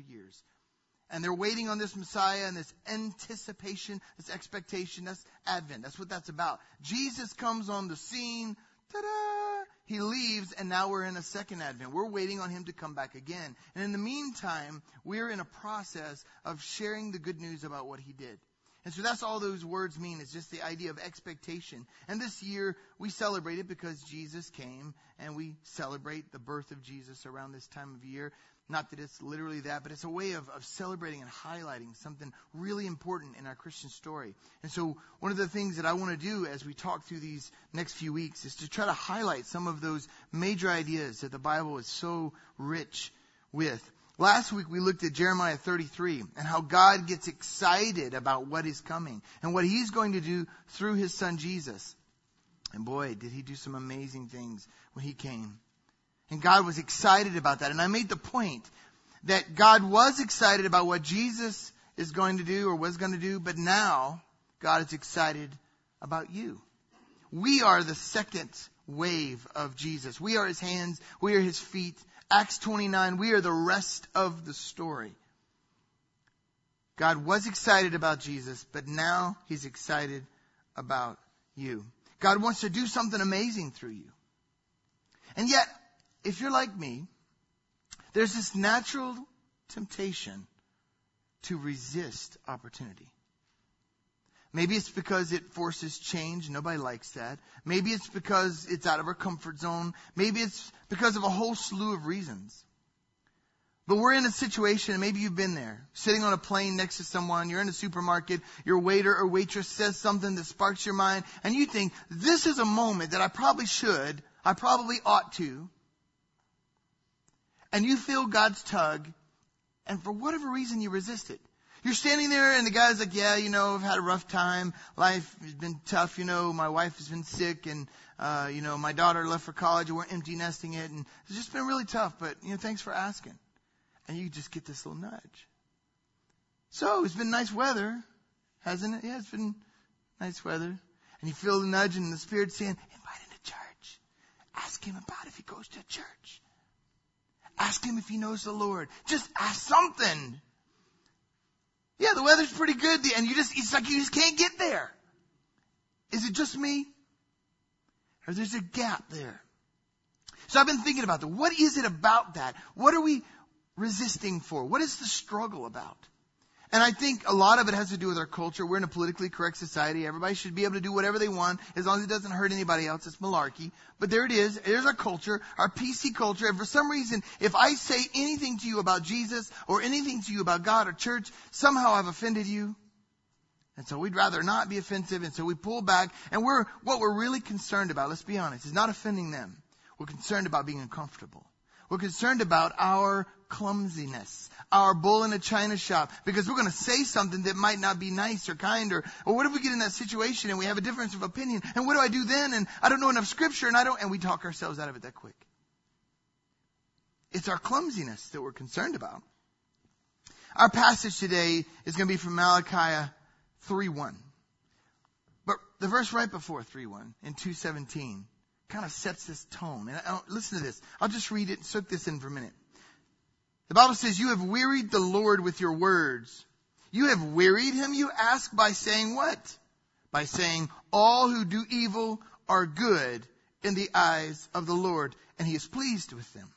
years. And they're waiting on this Messiah and this anticipation, this expectation. That's Advent. That's what that's about. Jesus comes on the scene. Ta-da! He leaves, and now we're in a second Advent. We're waiting on him to come back again. And in the meantime, we're in a process of sharing the good news about what he did. And so that's all those words mean. It's just the idea of expectation. And this year, we celebrate it because Jesus came, and we celebrate the birth of Jesus around this time of year. Not that it's literally that, but it's a way of celebrating and highlighting something really important in our Christian story. And so one of the things that I want to do as we talk through these next few weeks is to try to highlight some of those major ideas that the Bible is so rich with. Last week we looked at Jeremiah 33 and how God gets excited about what is coming and what he's going to do through his son Jesus. And boy, did he do some amazing things when he came. And God was excited about that. And I made the point that God was excited about what Jesus is going to do or was going to do, but now God is excited about you. We are the second wave of Jesus. We are his hands. We are his feet. Acts 29, we are the rest of the story. God was excited about Jesus, but now he's excited about you. God wants to do something amazing through you. And yet, if you're like me, there's this natural temptation to resist opportunity. Maybe it's because it forces change. Nobody likes that. Maybe it's because it's out of our comfort zone. Maybe it's because of a whole slew of reasons. But we're in a situation, and maybe you've been there, sitting on a plane next to someone, you're in a supermarket, your waiter or waitress says something that sparks your mind, and you think, this is a moment that I probably ought to. And you feel God's tug, and for whatever reason you resist it. You're standing there and the guy's like, yeah, I've had a rough time. Life has been tough, my wife has been sick and, my daughter left for college and we're empty nesting it. And it's just been really tough, but, thanks for asking. And you just get this little nudge. So it's been nice weather, hasn't it? Yeah, it's been nice weather. And you feel the nudge and the Spirit saying, invite him to church. Ask him about if he goes to church. Ask him if he knows the Lord. Just ask something. Yeah, the weather's pretty good, and it's like you just can't get there. Is it just me? Or there's a gap there? So I've been thinking about that. What is it about that? What are we resisting for? What is the struggle about? And I think a lot of it has to do with our culture. We're in a politically correct society. Everybody should be able to do whatever they want as long as it doesn't hurt anybody else. It's malarkey. But there it is. There's our culture, our PC culture. And for some reason, if I say anything to you about Jesus or anything to you about God or church, somehow I've offended you. And so we'd rather not be offensive. And so we pull back. And what we're really concerned about, let's be honest, is not offending them. We're concerned about being uncomfortable. We're concerned about our clumsiness, our bull in a china shop, because we're going to say something that might not be nice or kind, or what if we get in that situation and we have a difference of opinion, and what do I do then? And I don't know enough scripture, and we talk ourselves out of it that quick. It's our clumsiness that we're concerned about. Our passage today is going to be from Malachi 3:1. But the verse right before 3:1 in 2:17 kind of sets this tone. And listen to this. I'll just read it and soak this in for a minute. The Bible says, you have wearied the Lord with your words. You have wearied him, you ask, by saying what? By saying, all who do evil are good in the eyes of the Lord, and he is pleased with them.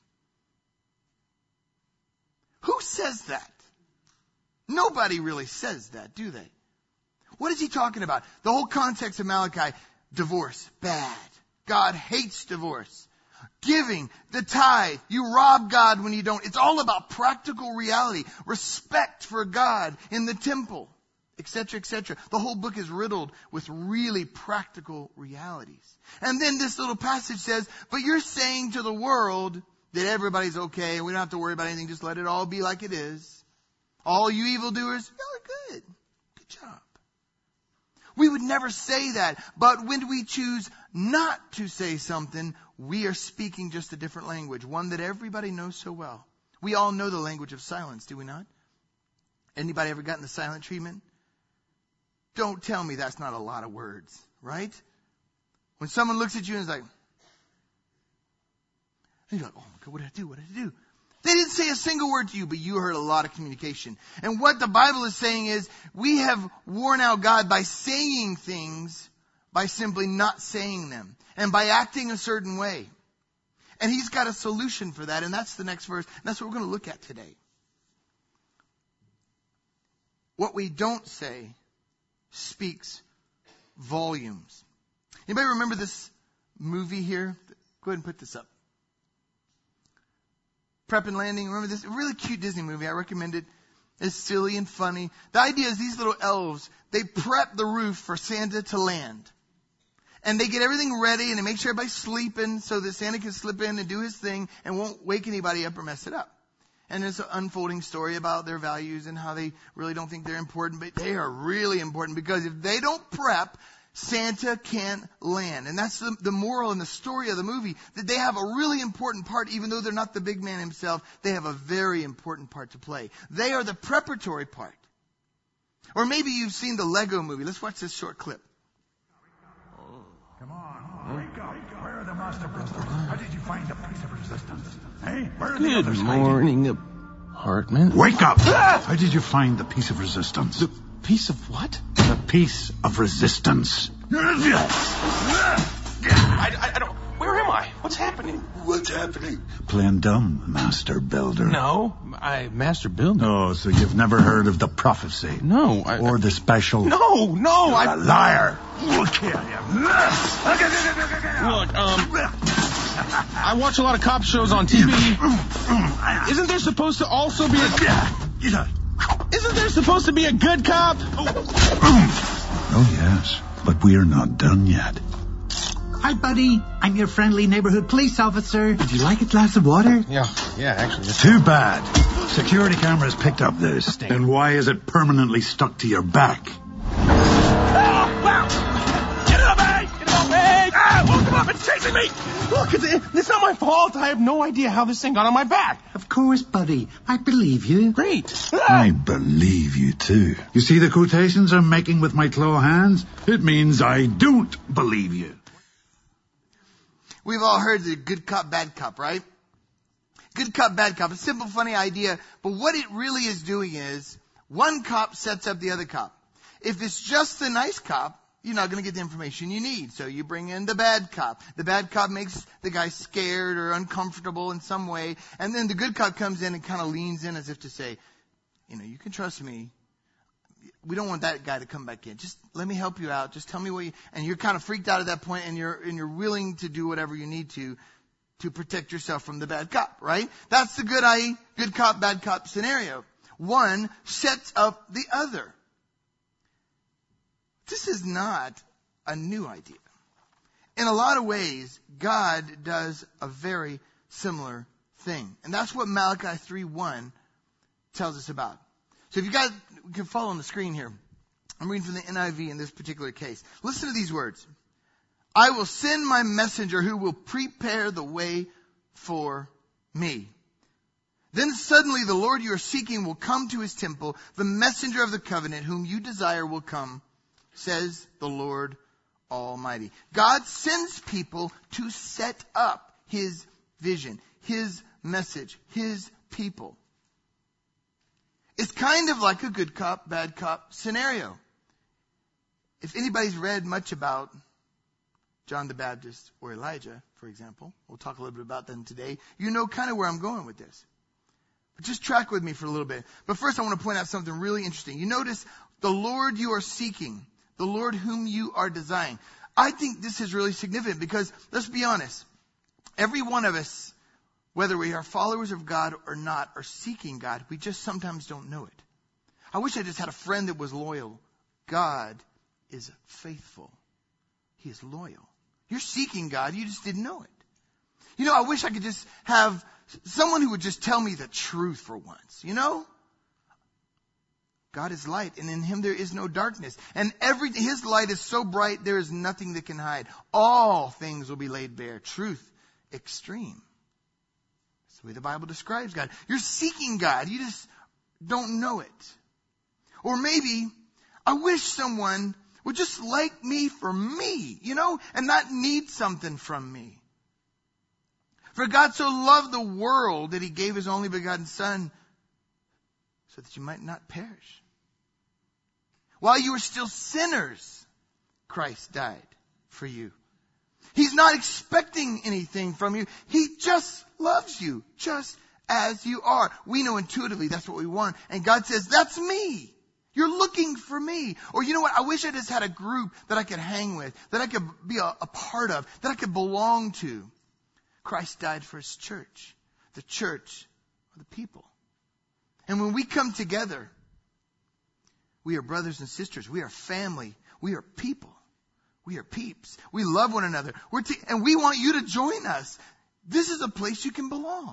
Who says that? Nobody really says that, do they? What is he talking about? The whole context of Malachi, divorce, bad. God hates divorce. Giving, the tithe. You rob God when you don't. It's all about practical reality. Respect for God in the temple, etc., etc. The whole book is riddled with really practical realities. And then this little passage says, but you're saying to the world that everybody's okay. We don't have to worry about anything. Just let it all be like it is. All you evildoers, y'all are good. Good job. We would never say that. But when we choose not to say something, we are speaking just a different language, one that everybody knows so well. We all know the language of silence, do we not? Anybody ever gotten the silent treatment? Don't tell me that's not a lot of words, right? When someone looks at you and is like, you're like, oh my God, what did I do? What did I do? They didn't say a single word to you, but you heard a lot of communication. And what the Bible is saying is, we have worn out God by saying things, by simply not saying them, and by acting a certain way. And He's got a solution for that, and that's the next verse. And that's what we're going to look at today. What we don't say speaks volumes. Anybody remember this movie here? Go ahead and put this up. Prep and Landing. Remember this? A really cute Disney movie. I recommend it. It's silly and funny. The idea is these little elves, they prep the roof for Santa to land. And they get everything ready and they make sure everybody's sleeping so that Santa can slip in and do his thing and won't wake anybody up or mess it up. And it's an unfolding story about their values and how they really don't think they're important, but they are really important, because if they don't prep, Santa can't land. And that's the moral and the story of the movie, that they have a really important part. Even though they're not the big man himself, they have a very important part to play. They are the preparatory part. Or maybe you've seen the Lego movie. Let's watch this short clip. Come on, wake up. Where are the master blasters? How did you find the piece of resistance? Hey, where are the others Good hiding? morning, apartment. Wake up! How did you find the piece of resistance? The piece of what? The piece of resistance. I don't... Where am I? What's happening? What's happening? Playing dumb, Master Builder. No, Master Builder. Oh, so you've never heard of the prophecy? No, Or the special... No, You're a liar. We'll kill you. Look, I watch a lot of cop shows on TV. Isn't there supposed to also be Isn't there supposed to be a good cop? Oh, yes. But we're not done yet. Hi, buddy. I'm your friendly neighborhood police officer. Would you like a glass of water? Yeah, actually. Too bad. Security cameras picked up this. And why is it permanently stuck to your back? Get it up, hey! Get it up, hey! Woke him up, it's chasing me! Look, it's not my fault. I have no idea how this thing got on my back. Of course, buddy. I believe you. Great. I believe you, too. You see the quotations I'm making with my claw hands? It means I don't believe you. We've all heard the good cop, bad cop, right? Good cop, bad cop. A simple, funny idea. But what it really is doing is, one cop sets up the other cop. If it's just the nice cop, you're not going to get the information you need. So you bring in the bad cop. The bad cop makes the guy scared or uncomfortable in some way. And then the good cop comes in and kind of leans in as if to say, you can trust me. We don't want that guy to come back in. Just let me help you out. Just tell me and you're kind of freaked out at that point, and you're willing to do whatever you need to protect yourself from the bad cop, right? That's the good cop, bad cop scenario. One sets up the other. This is not a new idea. In a lot of ways, God does a very similar thing. And that's what Malachi 3:1 tells us about. So if you can follow on the screen here. I'm reading from the NIV in this particular case. Listen to these words. I will send my messenger who will prepare the way for me. Then suddenly the Lord you are seeking will come to his temple. The messenger of the covenant whom you desire will come, says the Lord Almighty. God sends people to set up his vision, his message, his people. It's kind of like a good cop, bad cop scenario. If anybody's read much about John the Baptist or Elijah, for example, we'll talk a little bit about them today, you know kind of where I'm going with this. But just track with me for a little bit. But first I want to point out something really interesting. You notice the Lord you are seeking, the Lord whom you are desiring. I think this is really significant because, let's be honest, every one of us, whether we are followers of God or not, are seeking God. We just sometimes don't know it. I wish I just had a friend that was loyal. God is faithful. He is loyal. You're seeking God. You just didn't know it. I wish I could just have someone who would just tell me the truth for once. God is light, and in him there is no darkness. And his light is so bright, there is nothing that can hide. All things will be laid bare. Truth extreme. That's the way the Bible describes God. You're seeking God. You just don't know it. Or maybe, I wish someone would just like me for me, and not need something from me. For God so loved the world that he gave his only begotten Son so that you might not perish. While you were still sinners, Christ died for you. He's not expecting anything from you. He just loves you, just as you are. We know intuitively that's what we want. And God says, that's me. You're looking for me. Or you know what? I wish I just had a group that I could hang with, that I could be a part of, that I could belong to. Christ died for his church. The church are the people. And when we come together, we are brothers and sisters. We are family. We are people. We are peeps. We love one another. And we want you to join us. This is a place you can belong.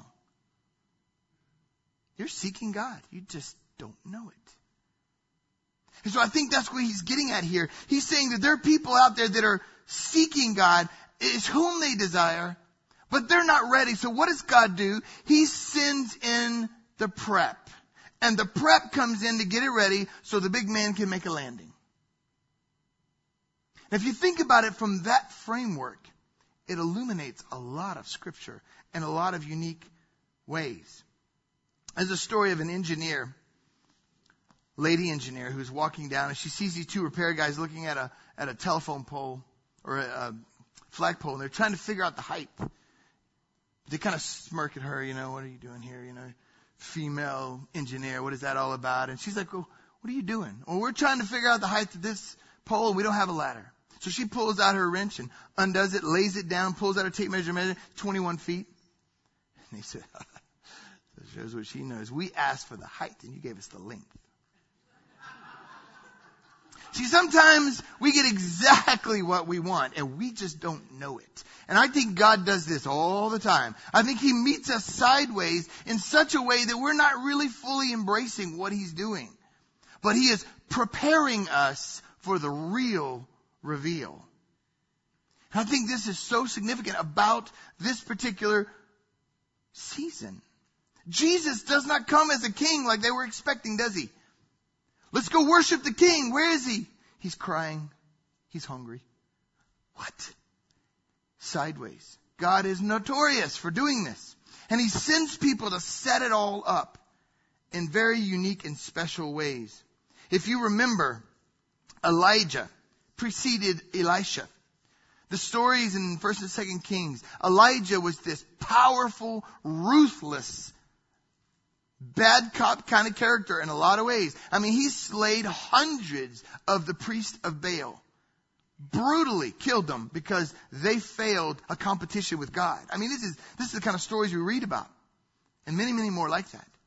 You're seeking God. You just don't know it. And so I think that's what he's getting at here. He's saying that there are people out there that are seeking God, is whom they desire, but they're not ready. So what does God do? He sends in the prep. And the prep comes in to get it ready so the big man can make a landing. If you think about it from that framework, it illuminates a lot of scripture in a lot of unique ways. There's a story of an engineer, lady engineer, who's walking down and she sees these two repair guys looking at a telephone pole or a flagpole, and they're trying to figure out the height. They kind of smirk at her, what are you doing here? Female engineer, what is that all about? And she's like, well, what are you doing? Well, we're trying to figure out the height of this pole, and we don't have a ladder. So she pulls out her wrench and undoes it, lays it down, pulls out her tape measure, 21 feet. And he said, that shows what she knows. We asked for the height, and you gave us the length. See, sometimes we get exactly what we want, and we just don't know it. And I think God does this all the time. I think he meets us sideways in such a way that we're not really fully embracing what he's doing. But he is preparing us for the real reveal. And I think this is so significant about this particular season. Jesus does not come as a king like they were expecting, does he? Let's go worship the king. Where is he? He's crying. He's hungry. What? Sideways. God is notorious for doing this. And he sends people to set it all up in very unique and special ways. If you remember, Elijah preceded Elisha. The stories in 1st and 2nd Kings, Elijah was this powerful, ruthless, bad cop kind of character in a lot of ways. I mean, he slayed hundreds of the priests of Baal. Brutally killed them because they failed a competition with God. I mean, this is the kind of stories we read about. And many, many more like that.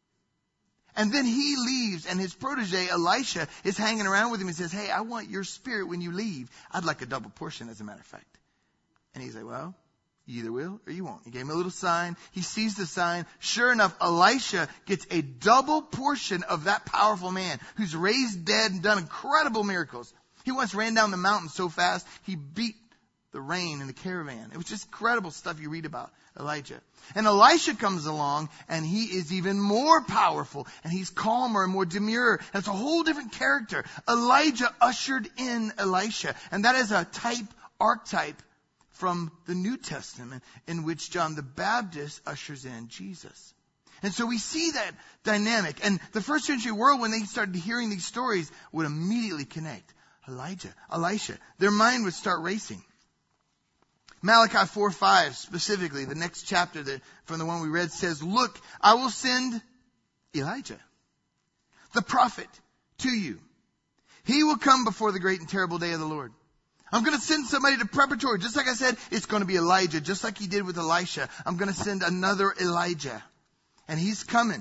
And then he leaves, and his protege, Elisha, is hanging around with him and says, hey, I want your spirit when you leave. I'd like a double portion, as a matter of fact. And he's like, well, you either will or you won't. He gave him a little sign. He sees the sign. Sure enough, Elisha gets a double portion of that powerful man who's raised dead and done incredible miracles. He once ran down the mountain so fast, he beat the rain in the caravan. It was just incredible stuff you read about Elijah. And Elisha comes along, and he is even more powerful, and he's calmer and more demure. And it's a whole different character. Elijah ushered in Elisha, and that is a archetype from the New Testament in which John the Baptist ushers in Jesus. And so we see that dynamic. And the first century world, when they started hearing these stories, would immediately connect. Elijah, Elisha. Their mind would start racing. Malachi 4:5 specifically, the next chapter from the one we read says, look, I will send Elijah, the prophet, to you. He will come before the great and terrible day of the Lord. I'm going to send somebody to preparatory. Just like I said, it's going to be Elijah, just like he did with Elisha. I'm going to send another Elijah. And he's coming.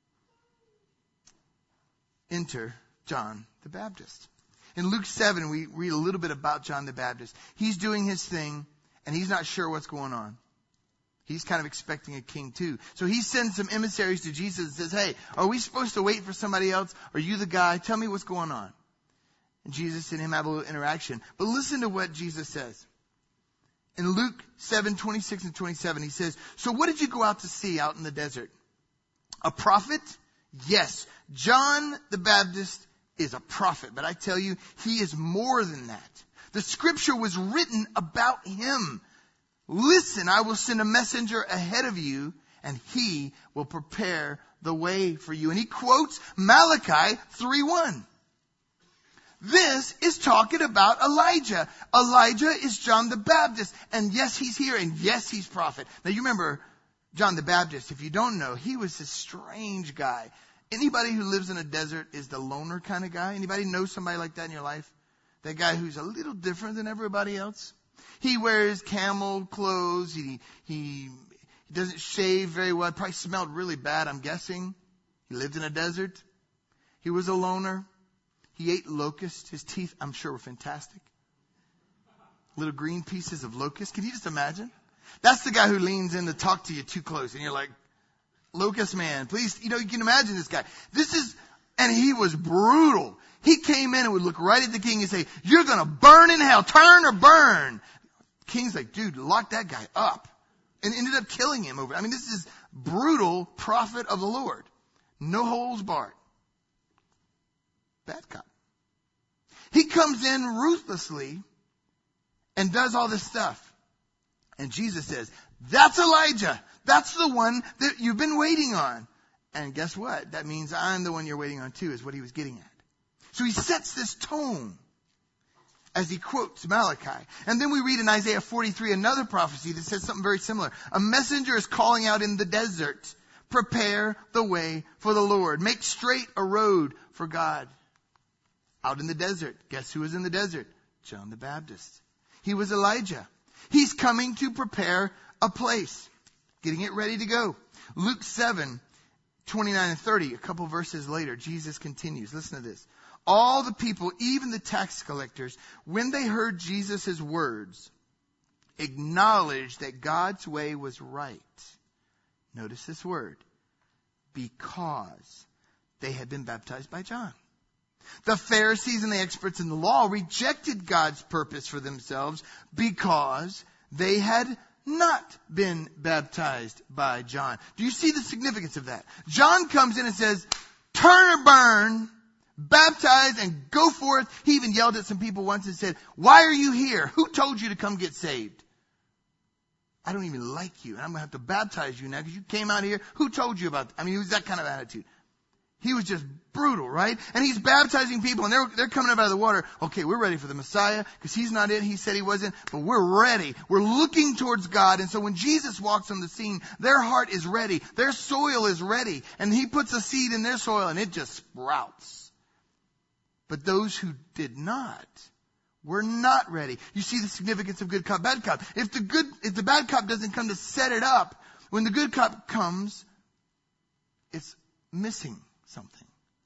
Enter John the Baptist. In Luke 7, we read a little bit about John the Baptist. He's doing his thing, and he's not sure what's going on. He's kind of expecting a king too. So he sends some emissaries to Jesus and says, hey, are we supposed to wait for somebody else? Are you the guy? Tell me what's going on. And Jesus and him have a little interaction. But listen to what Jesus says. In Luke 7:26 and 27, he says, so what did you go out to see out in the desert? A prophet? Yes. John the Baptist is a prophet, but I tell you, he is more than that. The scripture was written about him. Listen, I will send a messenger ahead of you, and he will prepare the way for you. And he quotes Malachi 3:1. This is talking about Elijah. Elijah is John the Baptist. And yes, he's here. And yes, he's prophet. Now you remember John the Baptist. If you don't know, he was this strange guy. Anybody who lives in a desert is the loner kind of guy. Anybody know somebody like that in your life? That guy who's a little different than everybody else. He wears camel clothes. He doesn't shave very well. Probably smelled really bad, I'm guessing. He lived in a desert. He was a loner. He ate locusts. His teeth, I'm sure, were fantastic. Little green pieces of locust. Can you just imagine? That's the guy who leans in to talk to you too close. And you're like, locust man, please. You can imagine this guy. And he was brutal. He came in and would look right at the king and say, you're going to burn in hell. Turn or burn. The king's like, dude, lock that guy up. And ended up killing him over. This is brutal prophet of the Lord. No holds barred. Bad cop. He comes in ruthlessly and does all this stuff. And Jesus says, that's Elijah. That's the one that you've been waiting on. And guess what? That means I'm the one you're waiting on too, is what he was getting at. So he sets this tone as he quotes Malachi. And then we read in Isaiah 43 another prophecy that says something very similar. A messenger is calling out in the desert, prepare the way for the Lord. Make straight a road for God. Out in the desert. Guess who was in the desert? John the Baptist. He was Elijah. He's coming to prepare a place. Getting it ready to go. Luke 7:29 and 30, a couple verses later, Jesus continues. Listen to this. All the people, even the tax collectors, when they heard Jesus' words, acknowledged that God's way was right. Notice this word. Because they had been baptized by John. The Pharisees and the experts in the law rejected God's purpose for themselves because they had not been baptized by John. Do you see the significance of that? John comes in and says, turn or burn, baptize and go forth. He even yelled at some people once and said, why are you here? Who told you to come get saved? I don't even like you, and I'm going to have to baptize you now because you came out here. Who told you about that? It was that kind of attitude. He was just brutal, right? And he's baptizing people, and they're coming up out of the water. Okay, we're ready for the Messiah, because he's not it. He said he wasn't, but we're ready. We're looking towards God. And so when Jesus walks on the scene, their heart is ready. Their soil is ready. And he puts a seed in their soil, and it just sprouts. But those who did not were not ready. You see the significance of good cop, bad cop. If the bad cop doesn't come to set it up, when the good cop comes, it's missing something.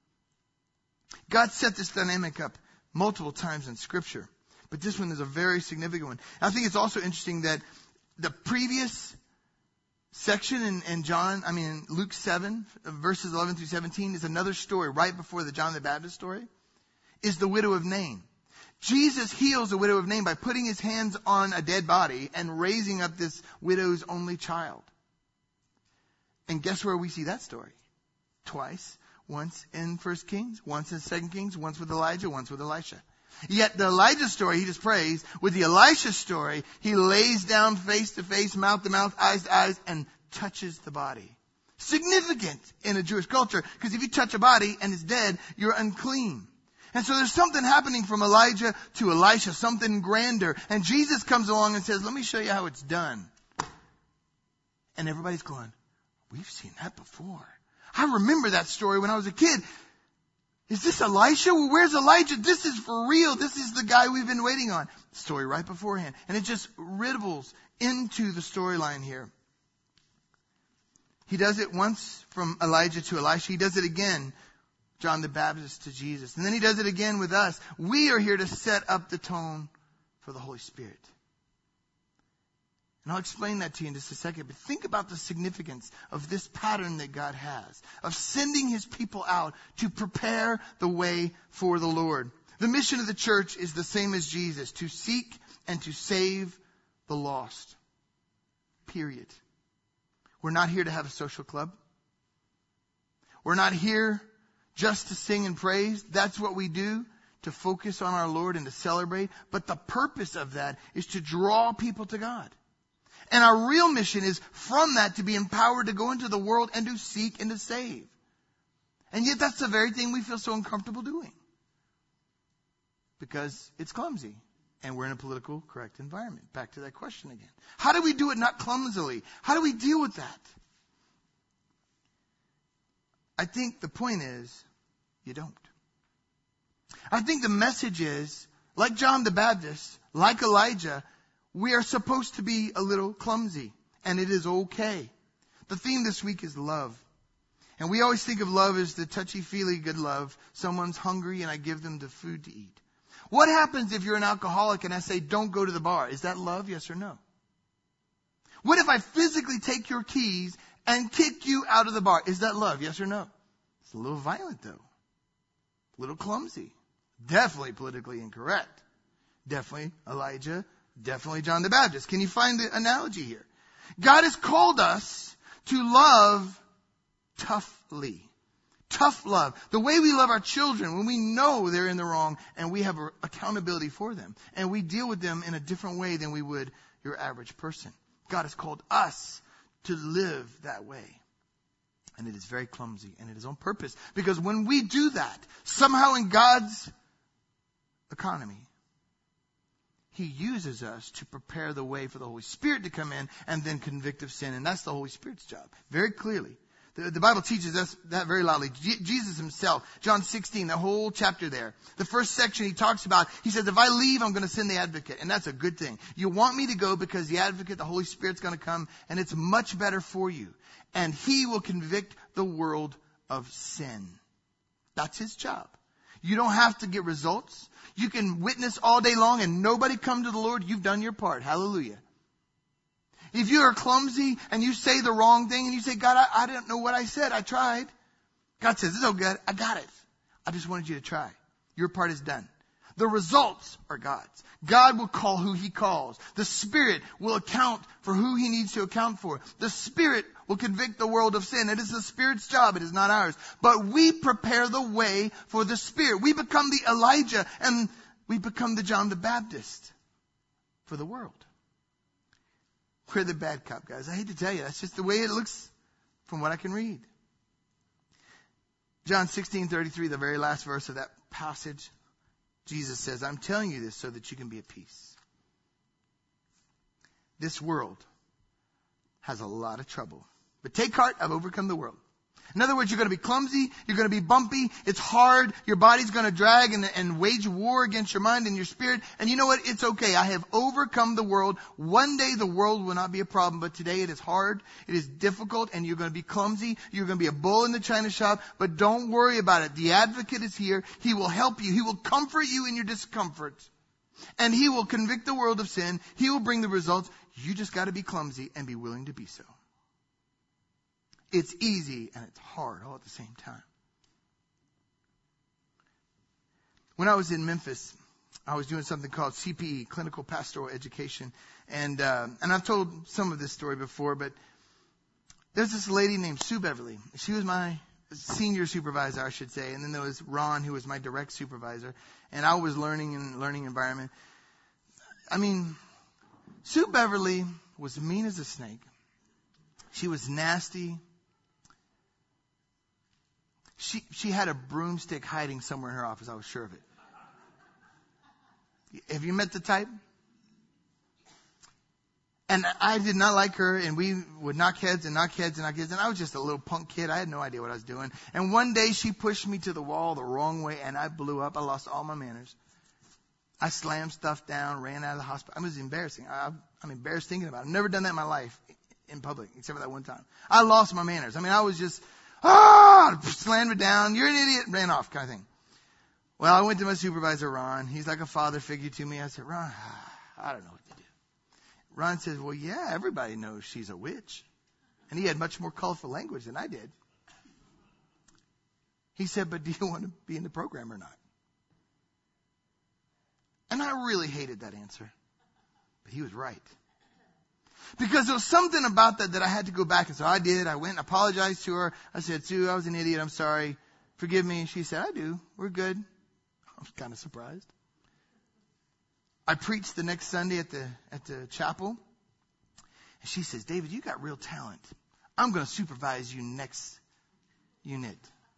God set this dynamic up multiple times in Scripture, but this one is a very significant one. I think it's also interesting that the previous section in Luke 7, verses 11 through 17, is another story right before the John the Baptist story, is the widow of Nain. Jesus heals the widow of Nain by putting his hands on a dead body and raising up this widow's only child. And guess where we see that story? Twice. Once in 1 Kings, once in 2 Kings, once with Elijah, once with Elisha. Yet the Elijah story, he just prays. With the Elisha story, he lays down face to face, mouth to mouth, eyes to eyes, and touches the body. Significant in a Jewish culture, because if you touch a body and it's dead, you're unclean. And so there's something happening from Elijah to Elisha, something grander. And Jesus comes along and says, let me show you how it's done. And everybody's going, we've seen that before. I remember that story when I was a kid. Is this Elisha? Well, where's Elijah? This is for real. This is the guy we've been waiting on. Story right beforehand. And it just riddles into the storyline here. He does it once from Elijah to Elisha. He does it again, John the Baptist to Jesus. And then he does it again with us. We are here to set up the tone for the Holy Spirit. And I'll explain that to you in just a second. But think about the significance of this pattern that God has, of sending his people out to prepare the way for the Lord. The mission of the church is the same as Jesus, to seek and to save the lost. Period. We're not here to have a social club. We're not here just to sing and praise. That's what we do, to focus on our Lord and to celebrate. But the purpose of that is to draw people to God. And our real mission is from that to be empowered to go into the world and to seek and to save. And yet that's the very thing we feel so uncomfortable doing. Because it's clumsy. And we're in a political correct environment. Back to that question again. How do we do it not clumsily? How do we deal with that? I think the point is, you don't. I think the message is, like John the Baptist, like Elijah, we are supposed to be a little clumsy. And it is okay. The theme this week is love. And we always think of love as the touchy-feely good love. Someone's hungry and I give them the food to eat. What happens if you're an alcoholic and I say, don't go to the bar? Is that love, yes or no? What if I physically take your keys and kick you out of the bar? Is that love, yes or no? It's a little violent, though. A little clumsy. Definitely politically incorrect. Definitely Elijah. Definitely John the Baptist. Can you find the analogy here? God has called us to love toughly. Tough love. The way we love our children when we know they're in the wrong and we have accountability for them. And we deal with them in a different way than we would your average person. God has called us to live that way. And it is very clumsy and it is on purpose. Because when we do that, somehow in God's economy, He uses us to prepare the way for the Holy Spirit to come in and then convict of sin. And that's the Holy Spirit's job. Very clearly. The Bible teaches us that very loudly. Jesus himself, John 16, the whole chapter there. The first section he talks about, he says, if I leave, I'm going to send the advocate. And that's a good thing. You want me to go because the advocate, the Holy Spirit's going to come and it's much better for you. And he will convict the world of sin. That's his job. You don't have to get results. You can witness all day long and nobody come to the Lord. You've done your part. Hallelujah. If you are clumsy and you say the wrong thing and you say, God, I don't know what I said. I tried. God says, it's okay. I got it. I just wanted you to try. Your part is done. The results are God's. God will call who He calls. The Spirit will account for who He needs to account for. The Spirit will convict the world of sin. It is the Spirit's job. It is not ours. But we prepare the way for the Spirit. We become the Elijah and we become the John the Baptist for the world. We're the bad cop, guys. I hate to tell you. That's just the way it looks from what I can read. John 16:33, the very last verse of that passage, Jesus says, I'm telling you this so that you can be at peace. This world has a lot of trouble. But take heart, I've overcome the world. In other words, you're going to be clumsy, you're going to be bumpy, it's hard, your body's going to drag and wage war against your mind and your spirit. And you know what? It's okay. I have overcome the world. One day the world will not be a problem, but today it is hard, it is difficult, and you're going to be clumsy. You're going to be a bull in the china shop, but don't worry about it. The advocate is here. He will help you. He will comfort you in your discomfort. And He will convict the world of sin. He will bring the results. You just got to be clumsy and be willing to be so. It's easy and it's hard all at the same time. When I was in Memphis, I was doing something called CPE, Clinical Pastoral Education. And I've told some of this story before, but there's this lady named Sue Beverly. She was my senior supervisor, I should say. And then there was Ron, who was my direct supervisor. And I was learning in a learning environment. I mean, Sue Beverly was mean as a snake. She was nasty. She had a broomstick hiding somewhere in her office. I was sure of it. Have you met the type? And I did not like her, and we would knock heads and knock heads and knock heads. And I was just a little punk kid. I had no idea what I was doing. And one day she pushed me to the wall the wrong way, and I blew up. I lost all my manners. I slammed stuff down, ran out of the hospital. It was embarrassing. I'm embarrassed thinking about it. I've never done that in my life in public, except for that one time. I lost my manners. I mean, I was just... slammed it down. You're an idiot. Ran off kind of thing. Well, I went to my supervisor, Ron. He's like a father figure to me. I said, Ron, I don't know what to do. Ron says, well, yeah, everybody knows she's a witch. And he had much more colorful language than I did. He said, but do you want to be in the program or not? And I really hated that answer. But he was right. Because there was something about that I had to go back. And so I did. I went and apologized to her. I said, Sue, I was an idiot. I'm sorry. Forgive me. She said, I do. We're good. I was kind of surprised. I preached the next Sunday at the chapel. And she says, David, you got real talent. I'm going to supervise you next unit.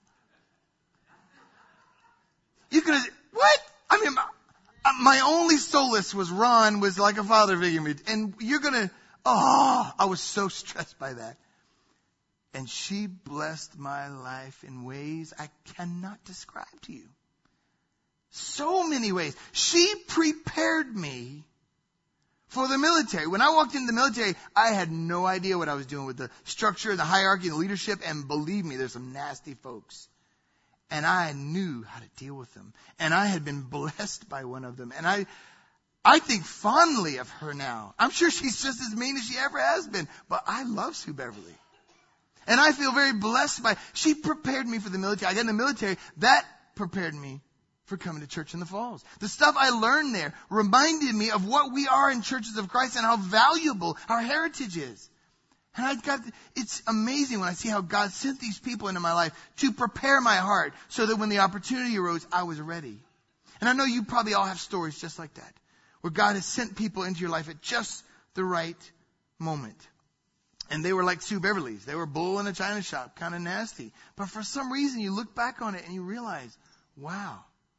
You're going to, what? I mean, my only solace was Ron was like a father figure to me. And you're going to, I was so stressed by that. And she blessed my life in ways I cannot describe to you. So many ways. She prepared me for the military. When I walked into the military, I had no idea what I was doing with the structure, the hierarchy, the leadership. And believe me, there's some nasty folks. And I knew how to deal with them. And I had been blessed by one of them. And I think fondly of her now. I'm sure she's just as mean as she ever has been. But I love Sue Beverly. And I feel very blessed by, she prepared me for the military. I got in the military. That prepared me for coming to church in the Falls. The stuff I learned there reminded me of what we are in churches of Christ and how valuable our heritage is. And it's amazing when I see how God sent these people into my life to prepare my heart so that when the opportunity arose, I was ready. And I know you probably all have stories just like that, where God has sent people into your life at just the right moment. And they were like Sue Beverly's. They were bull in a china shop, kind of nasty. But for some reason, you look back on it and you realize, wow.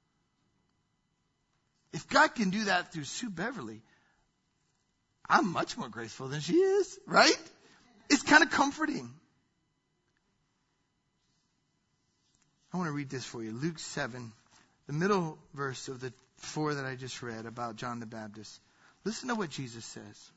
If God can do that through Sue Beverly, I'm much more graceful than she is, right? It's kind of comforting. I want to read this for you. Luke 7, the middle verse of the 4 that I just read about John the Baptist. Listen to what Jesus says.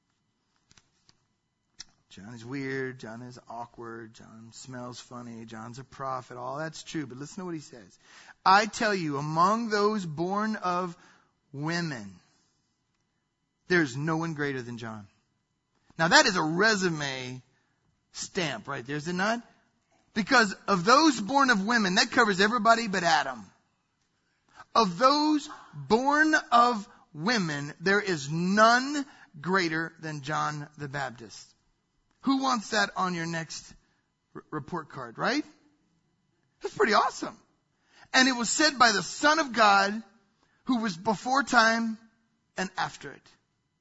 John is weird. John is awkward. John smells funny. John's a prophet. All that's true. But listen to what he says. I tell you, among those born of women, there's no one greater than John. Now that is a resume stamp right there, is it not? Because of those born of women, that covers everybody but Adam. Of those born of women, there is none greater than John the Baptist. Who wants that on your next report card, right? That's pretty awesome. And it was said by the Son of God, who was before time and after it.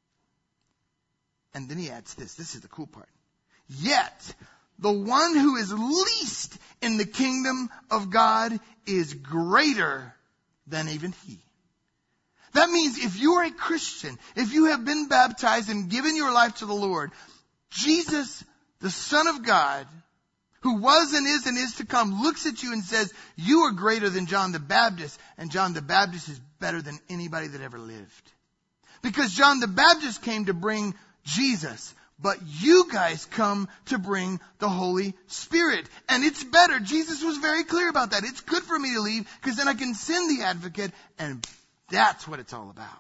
And then he adds this. This is the cool part. Yet, the one who is least in the kingdom of God is greater than even he. That means if you are a Christian, if you have been baptized and given your life to the Lord, Jesus, the Son of God, who was and is to come, looks at you and says, you are greater than John the Baptist, and John the Baptist is better than anybody that ever lived. Because John the Baptist came to bring Jesus, but you guys come to bring the Holy Spirit. And it's better. Jesus was very clear about that. It's good for me to leave, because then I can send the advocate, and that's what it's all about.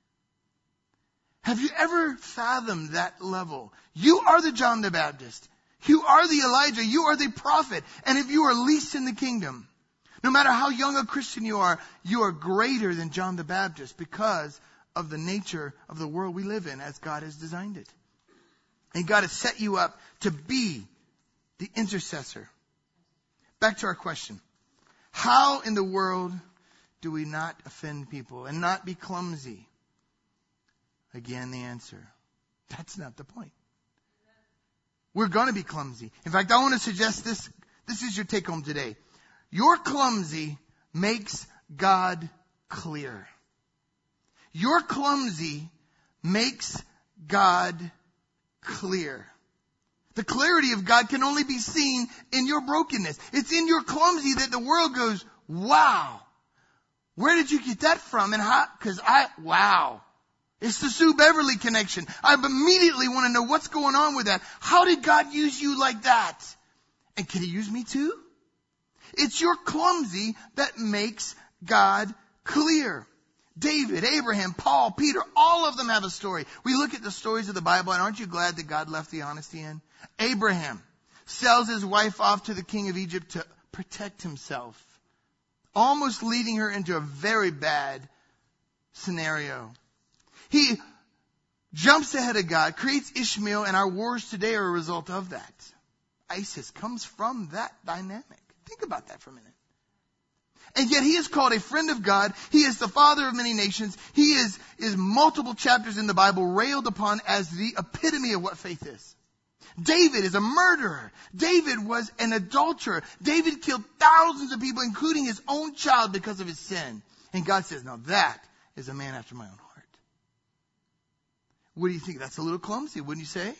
Have you ever fathomed that level? You are the John the Baptist. You are the Elijah. You are the prophet. And if you are least in the kingdom, no matter how young a Christian you are greater than John the Baptist because of the nature of the world we live in as God has designed it. And God has set you up to be the intercessor. Back to our question. How in the world do we not offend people and not be clumsy? Again, the answer, that's not the point. We're going to be clumsy. In fact, I want to suggest this. This is your take home today. Your clumsy makes God clear. Your clumsy makes God clear. The clarity of God can only be seen in your brokenness. It's in your clumsy that the world goes, wow. Where did you get that from? And how? Wow. It's the Sue Beverly connection. I immediately want to know what's going on with that. How did God use you like that? And can he use me too? It's your clumsy that makes God clear. David, Abraham, Paul, Peter, all of them have a story. We look at the stories of the Bible, and aren't you glad that God left the honesty in? Abraham sells his wife off to the king of Egypt to protect himself, almost leading her into a very bad scenario. He jumps ahead of God, creates Ishmael, and our wars today are a result of that. ISIS comes from that dynamic. Think about that for a minute. And yet he is called a friend of God. He is the father of many nations. He is multiple chapters in the Bible railed upon as the epitome of what faith is. David is a murderer. David was an adulterer. David killed thousands of people, including his own child, because of his sin. And God says, now that is a man after my own heart. What do you think? That's a little clumsy, wouldn't you say?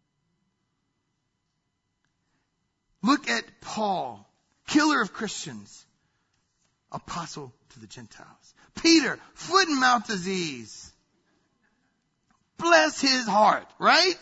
Look at Paul, killer of Christians, apostle to the Gentiles. Peter, foot and mouth disease. Bless his heart, right?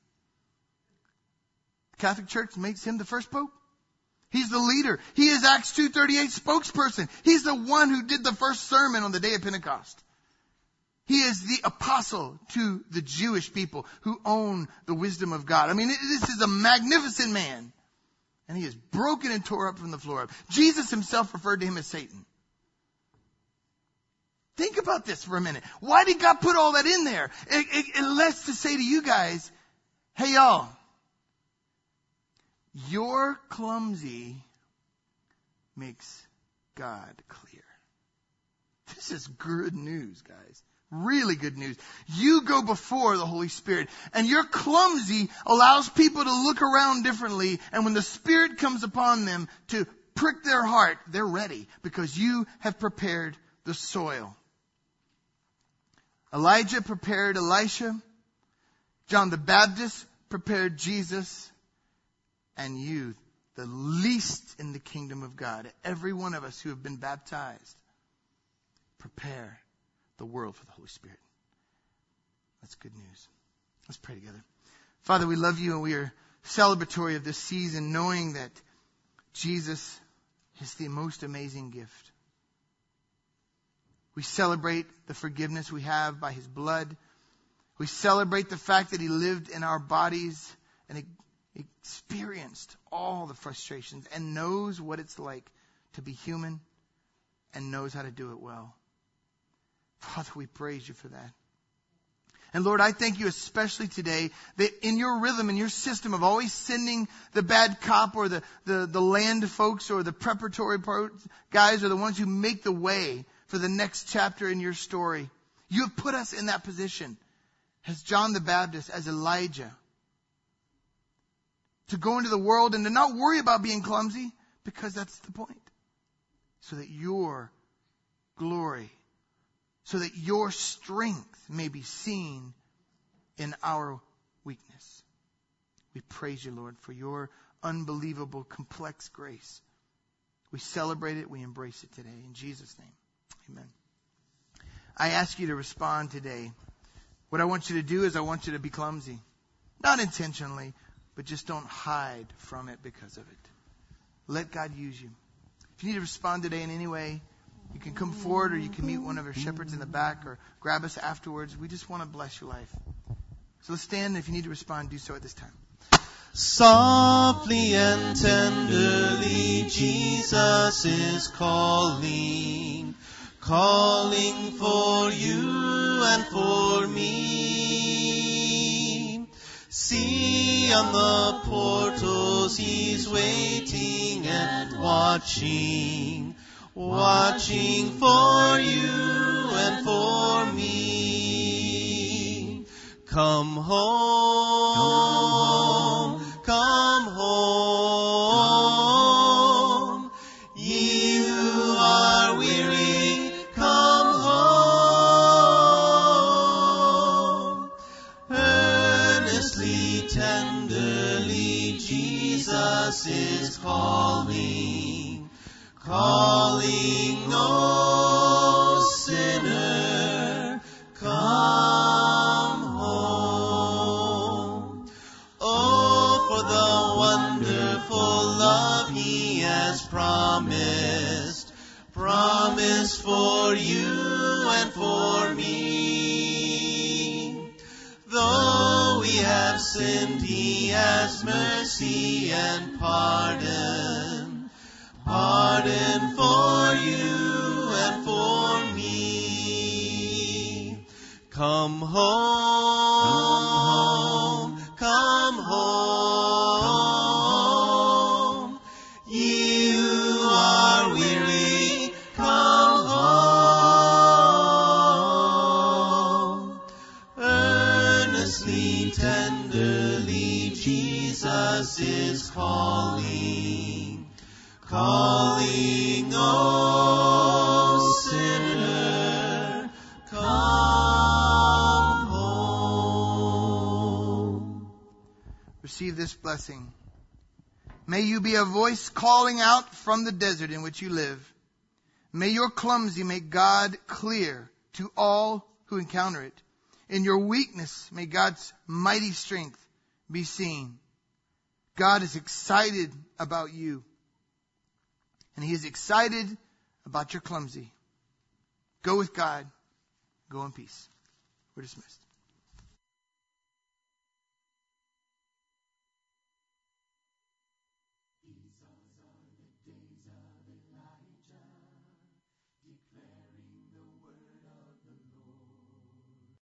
The Catholic Church makes him the first pope. He's the leader. He is Acts 2:38 spokesperson. He's the one who did the first sermon on the day of Pentecost. He is the apostle to the Jewish people who own the wisdom of God. I mean, this is a magnificent man. And he is broken and tore up from the floor up. Jesus himself referred to him as Satan. Think about this for a minute. Why did God put all that in there? Unless to say to you guys, hey y'all, your clumsy makes God clear. This is good news, guys. Really good news. You go before the Holy Spirit, and your clumsy allows people to look around differently, and when the Spirit comes upon them to prick their heart, they're ready because you have prepared the soil. Elijah prepared Elisha. John the Baptist prepared Jesus. And you, the least in the kingdom of God, every one of us who have been baptized, prepare the world for the Holy Spirit. That's good news. Let's pray together. Father, we love you and we are celebratory of this season, knowing that Jesus is the most amazing gift. We celebrate the forgiveness we have by his blood. We celebrate the fact that he lived in our bodies and experienced all the frustrations and knows what it's like to be human and knows how to do it well. Father, we praise you for that. And Lord, I thank you especially today that in your rhythm, in your system of always sending the bad cop or the land folks or the preparatory guys are the ones who make the way for the next chapter in your story. You have put us in that position as John the Baptist, as Elijah, to go into the world and to not worry about being clumsy, because that's the point. So that your glory, so that your strength may be seen in our weakness. We praise you, Lord, for your unbelievable, complex grace. We celebrate it, we embrace it today. In Jesus' name, amen. I ask you to respond today. What I want you to do is I want you to be clumsy. Not intentionally, but just don't hide from it because of it. Let God use you. If you need to respond today in any way, you can come forward or you can meet one of our shepherds in the back or grab us afterwards. We just want to bless your life. So let's stand. If you need to respond, do so at this time. Softly and tenderly Jesus is calling, calling for you and for me. See on the portals he's waiting and watching, watching for you and for me. Come home, come home, ye who are weary, come home. Earnestly, tenderly, Jesus is calling, calling, no sinner, come home. Oh, for the wonderful love he has promised, promised for you and for me. Though we have sinned, he has mercy and pardon, pardon for you and for me. Come home, come home, ye who are weary, receive this blessing. May you be a voice calling out from the desert in which you live. May your clumsy make God clear to all who encounter it. In your weakness, may God's mighty strength be seen. God is excited about you. And He is excited about your clumsy. Go with God. Go in peace. We're dismissed.